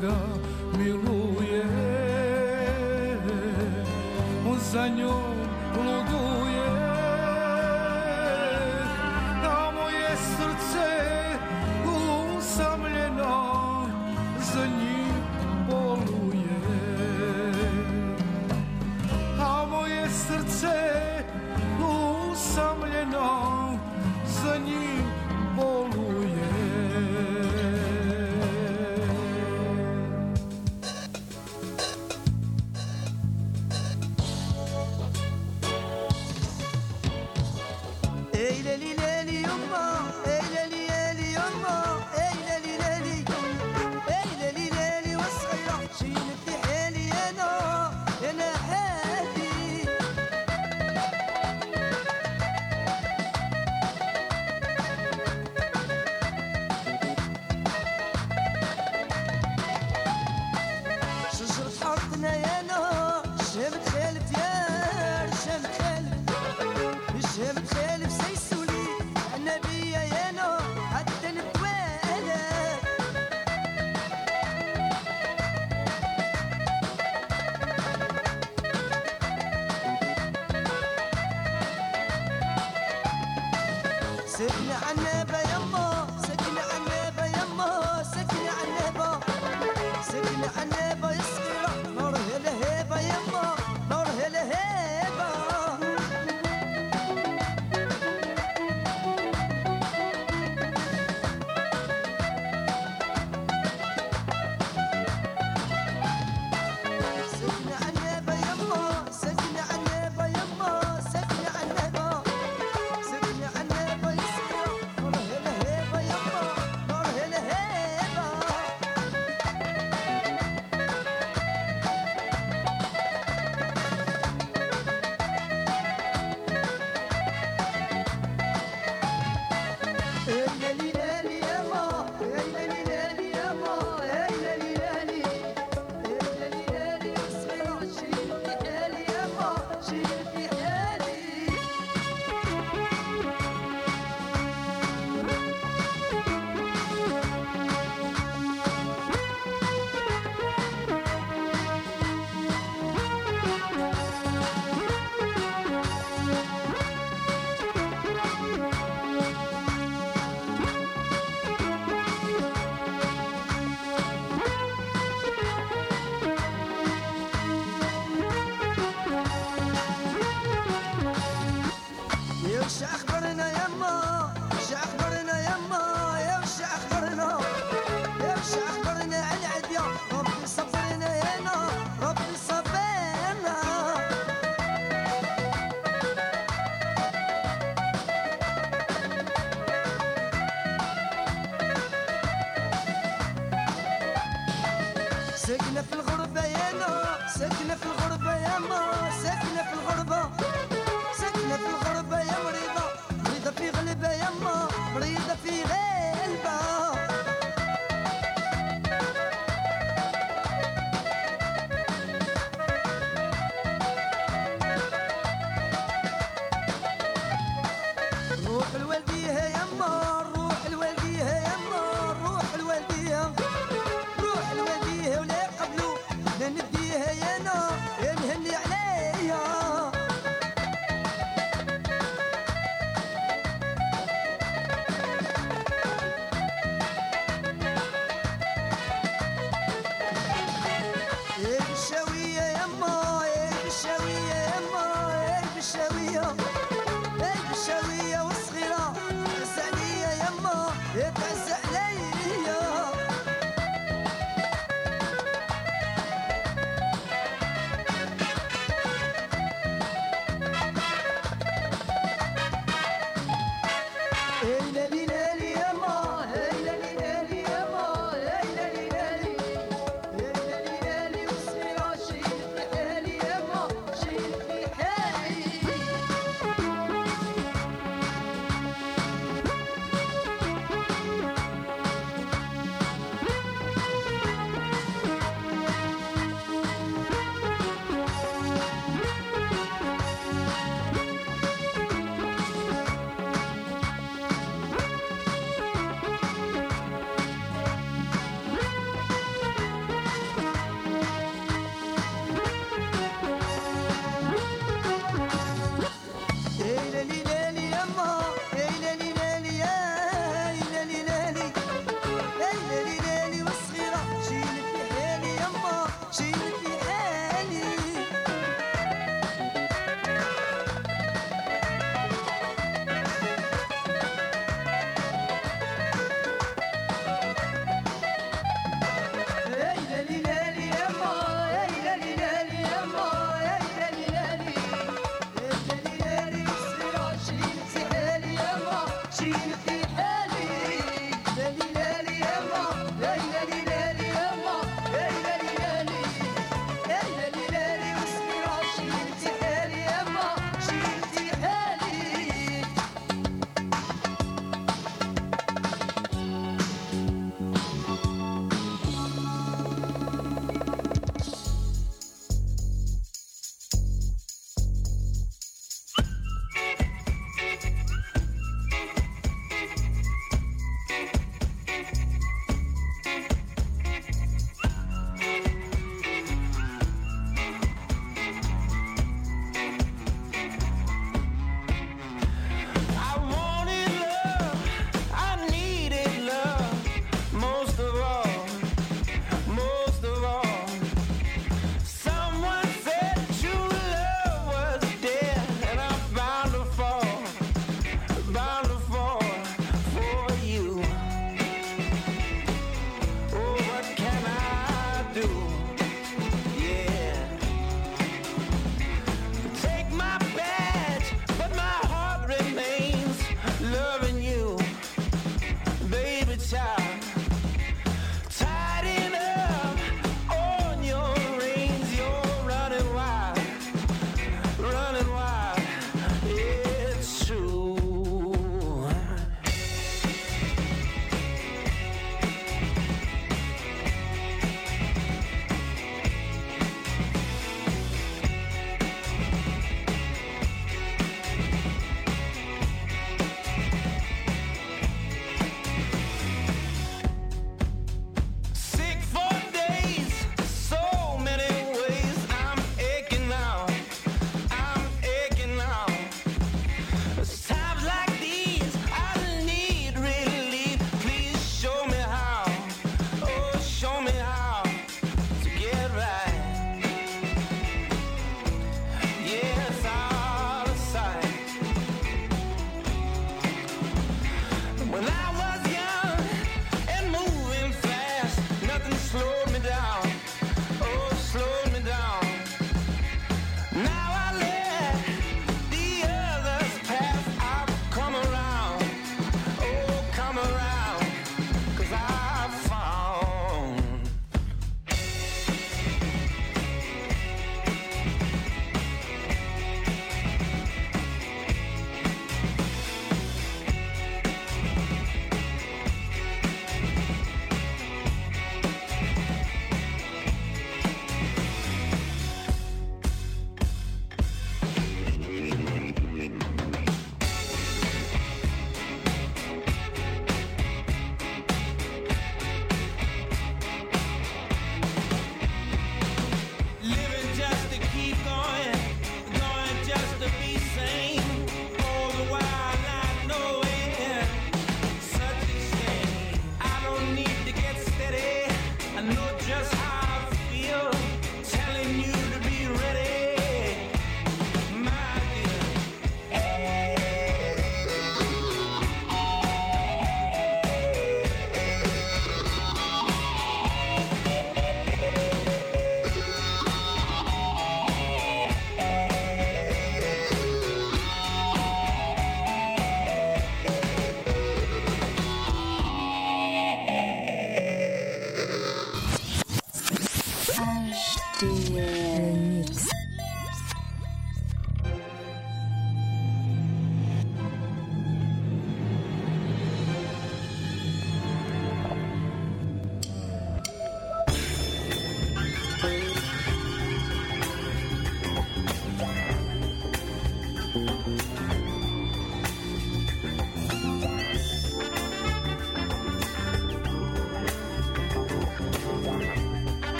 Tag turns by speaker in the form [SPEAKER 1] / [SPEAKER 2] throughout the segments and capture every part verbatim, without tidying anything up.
[SPEAKER 1] ga miluje, on za njom luduje, a moje srce usamljeno za njim boluje, a moje srce usamljeno za njim boluje.
[SPEAKER 2] Ey leli leli yumma, ey leli leli yumma, ey leli leli, ey leli leli والصغيرة شيلت لي حالي أنا أنا حالي. شجرة حارتنا يا نار شامت خالف يا شامت خالف شامت خالف سيسولي النبي يا نار حتى نتوالى. سكنة عنابة يما سكنة عنابة يما سكنة عنابة سكنة عنابة يا صغيرة نارها لهيبة يما نارها لهيبة. سكنة عنابة يما سكنة عنابة يما سكنة عنابة سكنة عنابة يا صغيرة نارها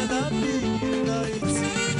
[SPEAKER 2] la vie d'Haïti.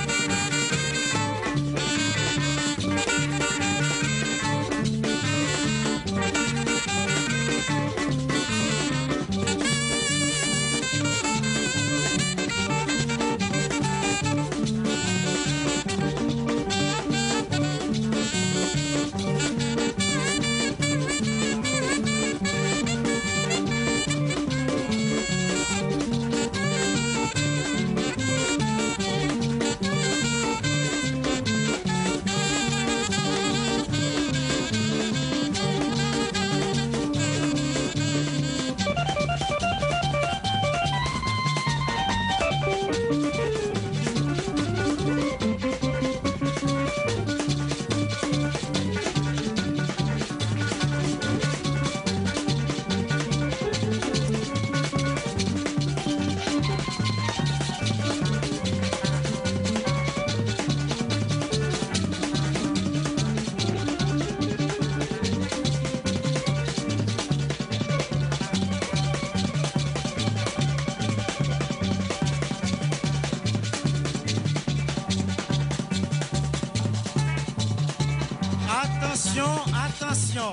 [SPEAKER 3] Attention, attention.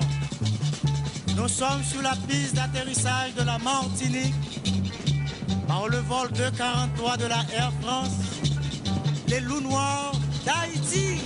[SPEAKER 3] Nous sommes sur la piste d'atterrissage de la Martinique par le vol deux quarante-trois de la Air France, les loups noirs d'Haïti.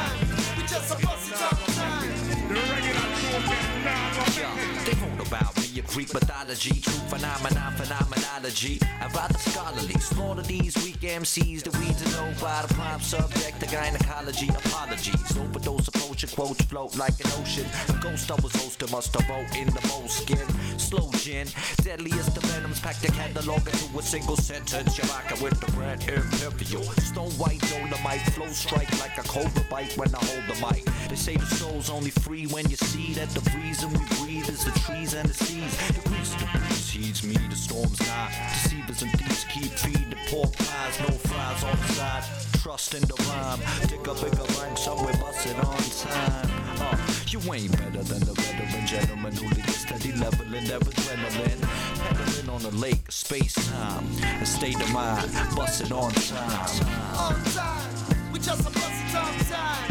[SPEAKER 4] They won't about me. a Greek mythology, true phenomenon, phenomenology. I'd rather scholarly slaughter these weak M Cs that we to know by the prime subject to gynecology. Apologies, overdose approach and quotes float like an ocean. A ghost I was hosting must have wrote in the moleskin. Slow gin, deadliest of venoms, packed the catalog into a single sentence. You're rocking with the red imperial. Stone white dolomite, flow strike like a cobra bite when I hold the mic. They say the soul's only free when you see that the reason we breathe is the trees and the seas. The breeze, the breeze heeds me, the storm's nigh. Deceivers and thieves keep feeding the pork pies, no fries on the side. Trust in the rhyme, dig a bigger rank somewhere bustin' on time. Uh, you ain't better than the veteran gentleman who lead a steady leveling their adrenaline. Pedaling on the lake, space-time, a state of mind, bustin' on time.
[SPEAKER 1] On time, we just a bustin' on time.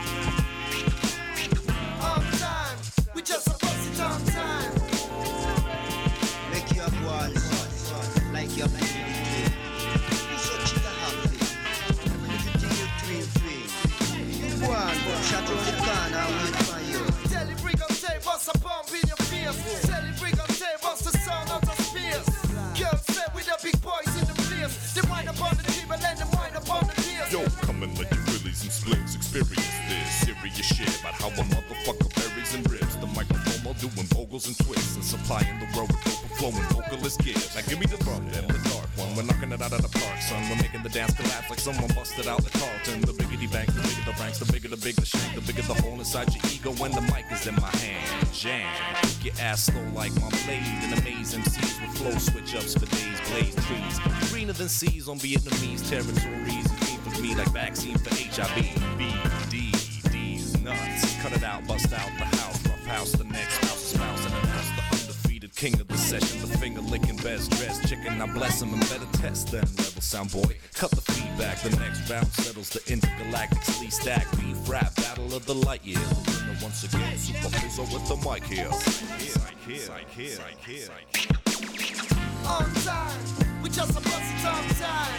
[SPEAKER 1] On time, we just a bustin' on time.
[SPEAKER 5] Make your voice like your baby. You so cheap and happy. Everything you dream, dream. You go on, go shut on the corner, I'll wait for you.
[SPEAKER 1] Tell it, bring up tape, bust a bomb in your face. Tell it, bring up tape, bust the sound out of space. Girls say with the big boys in the place. They wind up on the table and they wind up on the place.
[SPEAKER 6] Yo, come and let your willies and splits experience this serious shit about how a motherfucker buries and rips the microphone while doing vocals and twists and supplying the world with overflowing vocalist gifts. Now give me the drum, then the dark one. We're knocking it out of the park, son. We're making the dance collapse like someone busted out the Carlton. The biggity bank, the bigger the ranks, the bigger the big the shank, the bigger the hole inside your ego when the mic is in my hand. Jam, get ass slow like my blade, and amaze M Cs with flow switch ups for days, blaze trees. Greener than seas on Vietnamese territories. You came for me like vaccine for H I V. B, D, D's nuts. Cut it out, bust out the house, rough house, the next house, spouse, and announce the undefeated king of the session, the finger licking best dressed chicken. I bless him and better test than rebel sound boy. Cut the feedback, the next round settles the intergalactic sleep stack. Beef rap, battle of the light years. The winner once again, Super Pizzo with the mic here. Psych here, psych here, psych here, psych here.
[SPEAKER 1] On time, we just a bustin' on time.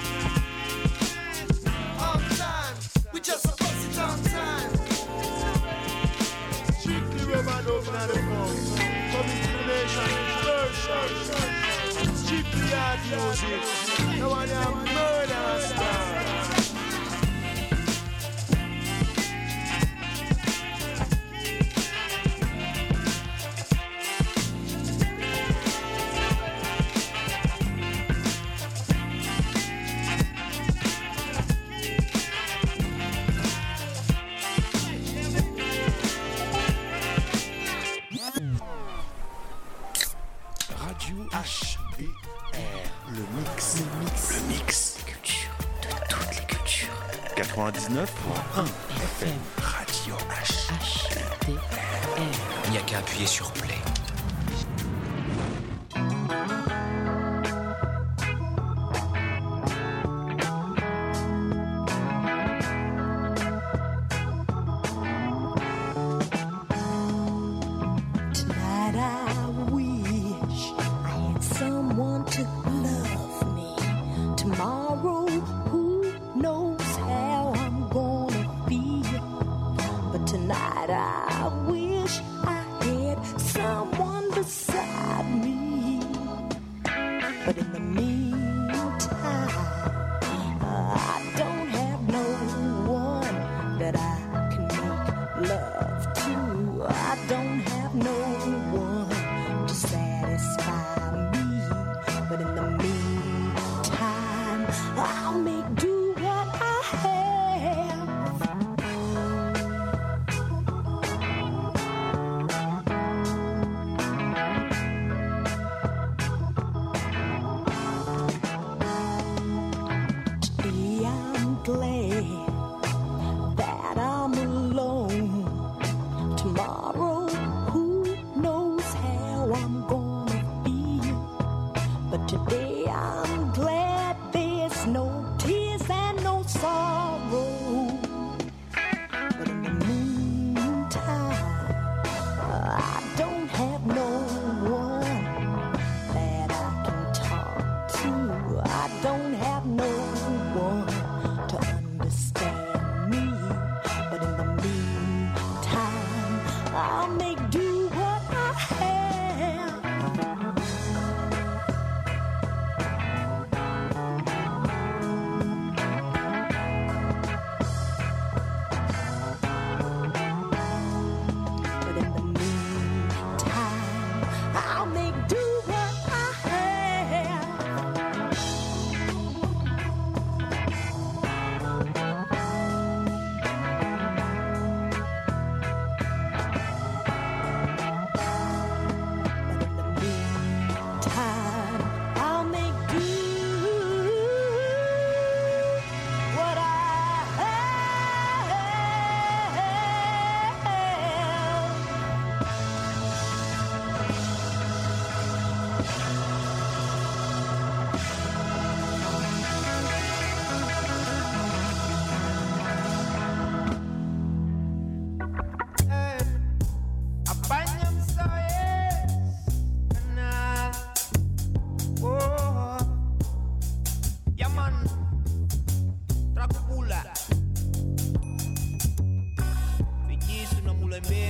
[SPEAKER 1] On time, we just a bustin' on time.
[SPEAKER 7] Strictly rubber dub in the phone. Coming to the nation in version. Strictly hard music. No one have murder style.
[SPEAKER 8] H B R, le mix, le mix, le mix, culture de toutes les cultures. quatre-vingt-dix-neuf point un F M, Radio H. H B R.
[SPEAKER 9] Il n'y a qu'à appuyer sur play.
[SPEAKER 10] I'll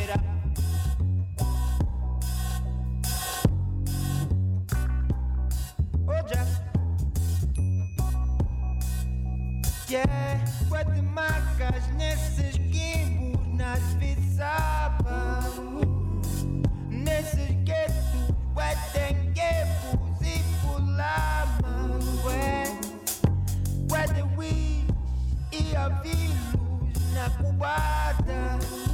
[SPEAKER 10] Rider. Oh, Jack. Yeah, quando marcas nesses gimbos nas viçapas, nesses guetos, quando guebos e pulamas, quando we e a vilus na cubata,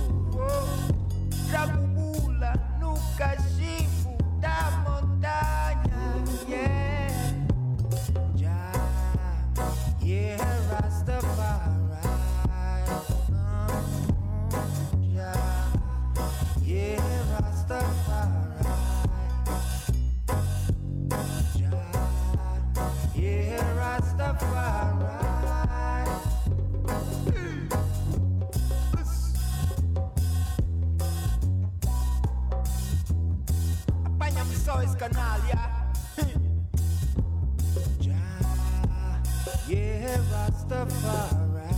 [SPEAKER 10] trago bula no cachimbo da montanha, yeah, já, yeah, Rastafari, uh, yeah, yeah, Rastafari, já, yeah, Rastafari. Só esse canal, yeah. Yeah, yeah, Rastafari.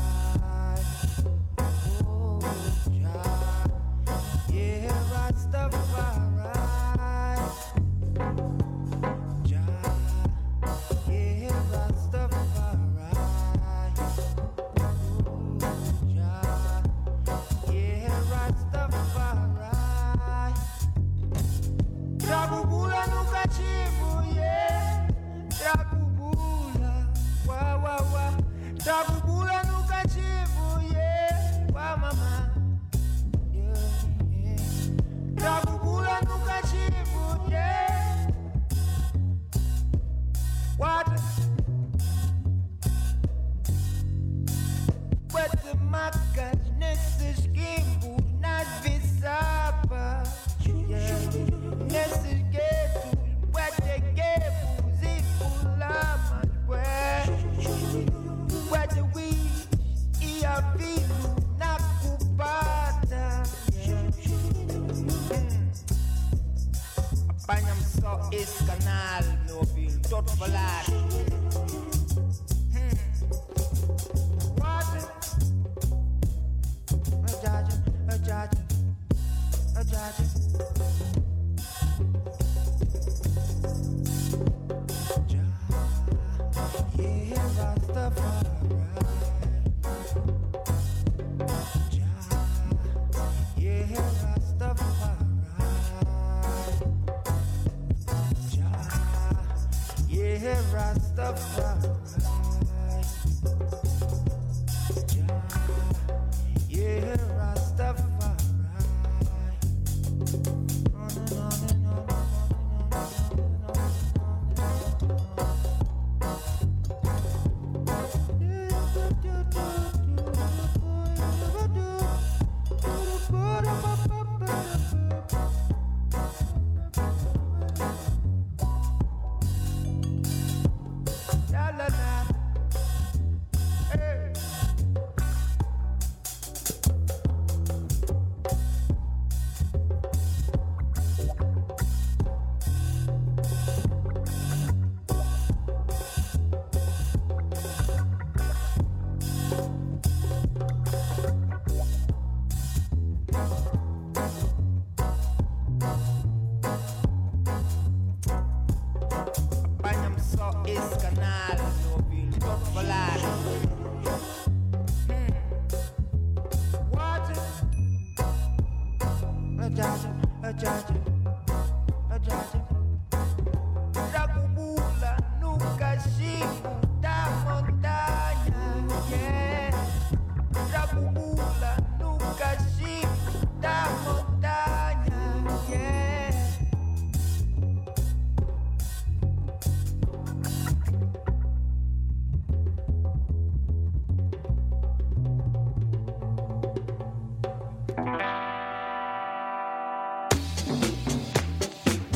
[SPEAKER 10] Oh, yeah, yeah, Rastafari. Yeah, yeah, Rastafari. Oh, yeah, yeah, Rastafari. Trago bula no cativo, yeah. Trago bula, wa wa wa. Trago bula no cativo, yeah. Wa mama, yeah, yeah. Trago bula no cativo, yeah. What? Quanto macas nesses gimbos, nas viçapas, yeah. Nesses guetos, quando guebos e pulamas, quando we e a vilus na cubata, yeah. hum. Apanha-me só esse canal, meu filho, todo falar. hum. What? A judge, a judge, a judge. Yeah, Rastafari. Yeah, Rastafari. Yeah, Rastafari. Yeah, Rastafari. On and on and on. La la la, hey. Apanha-me só esse canal, meu filho, todo falar. hum. What? A judge, a judge, a judge. Trago bula no cachimbo